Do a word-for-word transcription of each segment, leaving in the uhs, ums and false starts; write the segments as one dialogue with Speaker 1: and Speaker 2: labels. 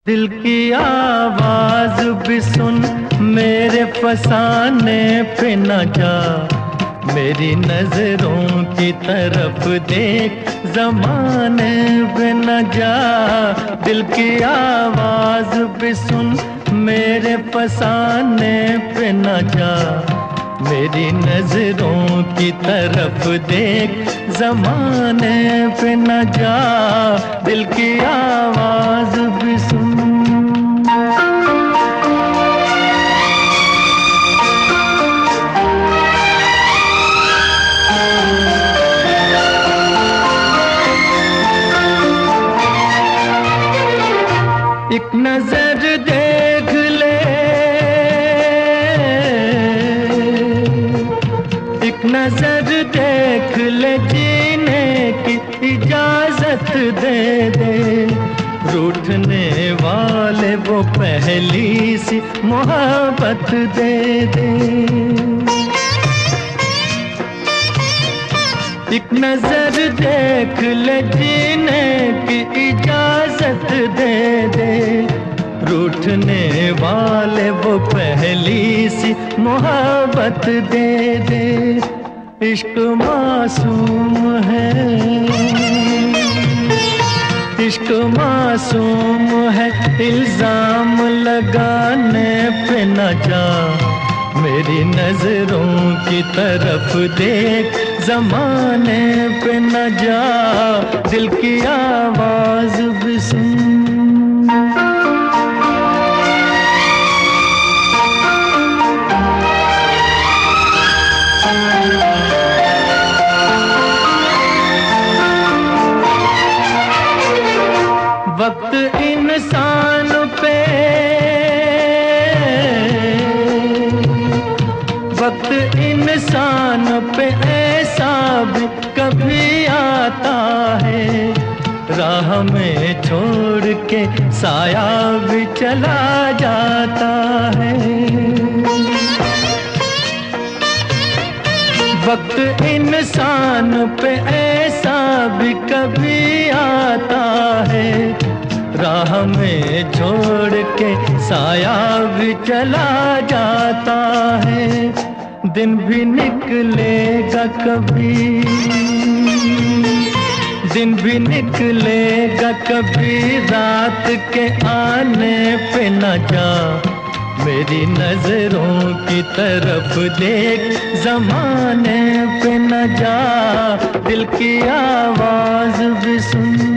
Speaker 1: दिल की आवाज भी सुन, मेरे फसाने पे न जा। मेरी नजरों की तरफ देख, ज़माने पे न जा। दिल की आवाज भी सुन, मेरे फसाने पे न जा। मेरी नजरों की तरफ देख, ज़माने पे न जा। दिल की आवाज भी सुन। एक नजर देख ले, एक नजर देख ले, जीने की इजाजत दे दे। रूठने वाले वो पहली सी मोहब्बत दे दे। एक नजर देख ले, जीने की इजाजत दे दे। रूठने वाले वो पहली सी मोहब्बत दे दे। इश्क मासूम है, इश्क मासूम है, इल्जाम लगाने पे न जा। मेरी नजरों की तरफ देख, ज़माने पे न जा। दिल की आवाज भी सुन। वक्त इंसान पे, वक्त इंसान पे ऐसा भी कभी आता है। राह में छोड़ के साया भी चला जाता है। वक्त इंसान पे ऐसा भी कभी आता है। राह में छोड़ के साया भी चला जाता है। दिन भी निकलेगा कभी, दिन भी निकलेगा कभी, रात के आने पे न जा। मेरी नजरों की तरफ देख, ज़माने पे न जा। दिल की आवाज भी सुन।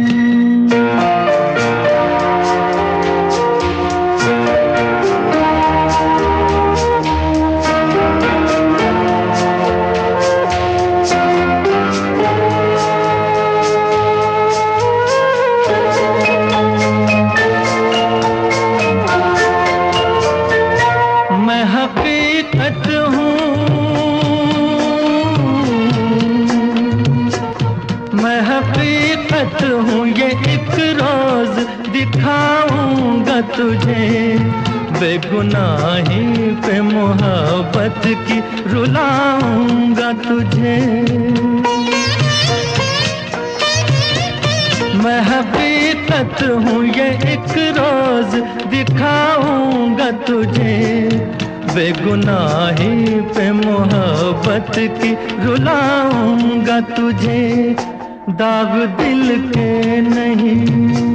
Speaker 1: मैं हकीकत हूँ, मैं हकीकत हूँ, ये एक रोज दिखाऊंगा तुझे। बेगुनाही पे मोहब्बत की रुलाऊंगा तुझे। मैं हकीकत हूँ, ये एक रोज दिखाऊंगा तुझे। बेगुनाही पे मोहब्बत की रुलाऊंगा तुझे। दाग दिल के नहीं,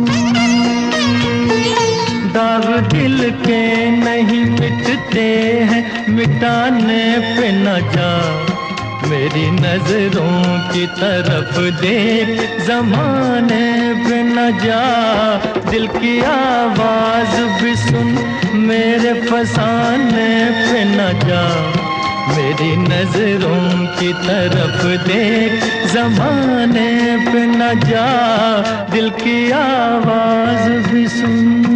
Speaker 1: दाग दिल के नहीं मिटते हैं, मिटाने पे न जा। मेरी नजरों की तरफ देख, ज़माने पे न जा। दिल की आवाज भी सुन, मेरे फसाने पे न जा। मेरी नजरों की तरफ देख, ज़माने पे न जा। दिल की आवाज भी सुन।